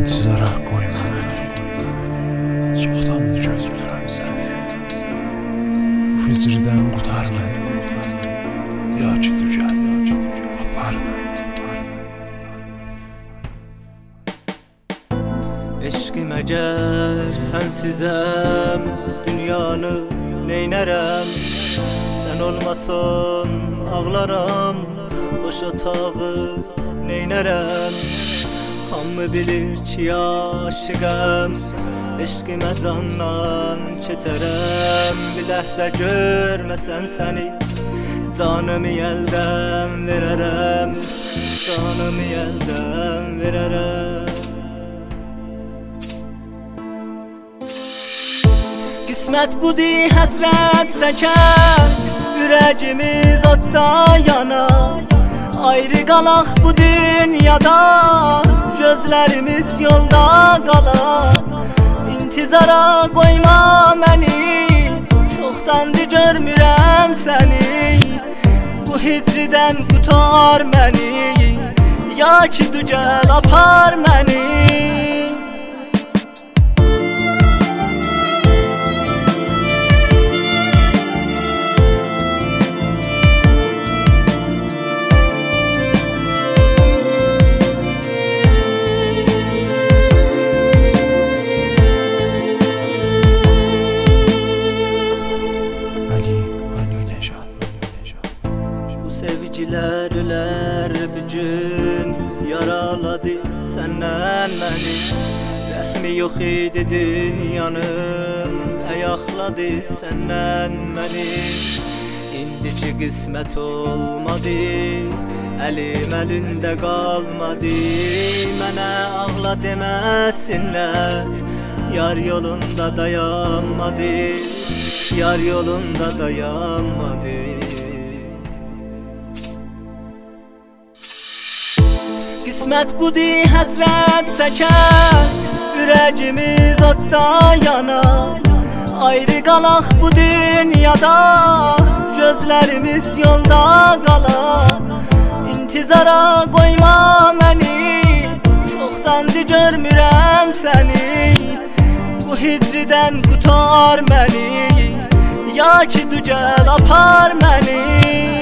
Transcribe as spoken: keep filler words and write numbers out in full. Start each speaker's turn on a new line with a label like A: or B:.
A: İntizara qoyma məni, çoxdandır gözləyirəm səni. Bu ficridən qutar məni, ya ki dügəl, apar məni.
B: Eşqim əgər sənsizəm, dünyanı neynərəm? Sən olmasan ağlaram, boş otağı neynərəm? Hamı bilir ki aşıqəm, eşqimə candan keçərəm. Bir ləhzə görməsəm səni, canımı əldən verərəm, canımı əldən verərəm. Qismət budur həsrət çəkər, ürəyimiz oddan yanar. Ayrı qalaq bu dünyada, gözlərimiz yolda qalar. İntizara qoyma məni, çoxdandır görmürəm səni. Bu hicridən qutar məni, ya ki dügəl apar məni. Sevgilər ölər bir gün, yaraladı səndən məni. Rəhmi yox idi dünyanın, ayaqladı səndən məni. İndiki qismət olmadı, əlim əlində qalmadı. Mənə ağla deməsinlər, yar yolunda dayanmadı, yar yolunda dayanmadı. Qismət budur həsrət çəkər, ürəyimiz oddan yanar. Ayrı qalaq bu dünyada, gözlərimiz yolda qalar. İntizara qoyma məni, çoxdandır görmürəm səni. Bu hicridən qutar məni, ya ki dügəl apar məni.